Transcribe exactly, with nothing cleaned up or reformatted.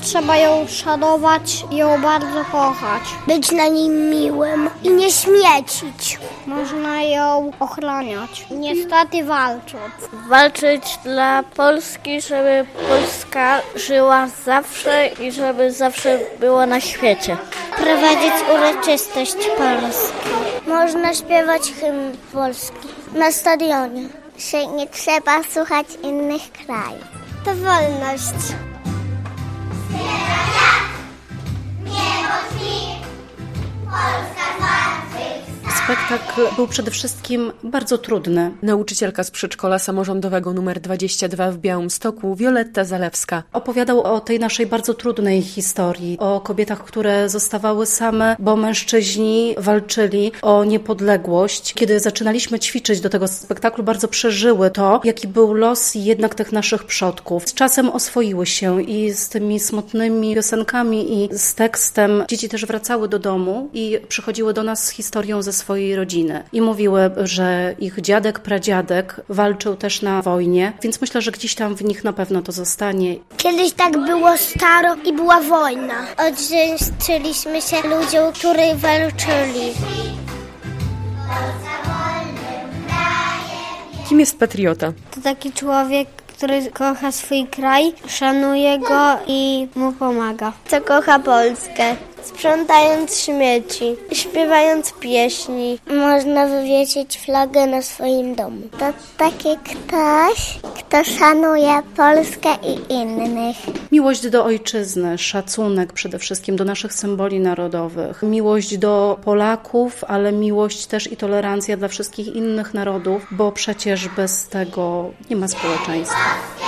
trzeba ją szanować i ją bardzo kochać. Być na niej miłym i nie śmiecić. Można ją ochraniać. Niestety walcząc. Walczyć dla Polski, żeby Polska żyła zawsze i żeby zawsze była na świecie. Prowadzić uroczystość Polski. Można śpiewać hymn Polski na stadionie. Że nie trzeba słuchać innych krajów. To wolność. Spektakl był przede wszystkim bardzo trudny. Nauczycielka z przedszkola samorządowego numer dwadzieścia dwa w Białymstoku, Wioletta Zalewska. Opowiadał o tej naszej bardzo trudnej historii, o kobietach, które zostawały same, bo mężczyźni walczyli o niepodległość. Kiedy zaczynaliśmy ćwiczyć do tego spektaklu, bardzo przeżyły to, jaki był los jednak tych naszych przodków. Z czasem oswoiły się i z tymi smutnymi piosenkami i z tekstem. Dzieci też wracały do domu i przychodziły do nas z historią ze swojej rodziny i mówiły, że ich dziadek, pradziadek walczył też na wojnie, więc myślę, że gdzieś tam w nich na pewno to zostanie. Kiedyś tak było staro i była wojna. Odrzeczyliśmy się ludziom, którzy walczyli. Kim jest patriota? To taki człowiek, który kocha swój kraj, szanuje go i mu pomaga. Co kocha Polskę, sprzątając śmieci, śpiewając pieśni. Można wywiesić flagę na swoim domu. To taki ktoś, kto szanuje Polskę i innych. Miłość do ojczyzny, szacunek przede wszystkim do naszych symboli narodowych, miłość do Polaków, ale miłość też i tolerancja dla wszystkich innych narodów, bo przecież bez tego nie ma społeczeństwa.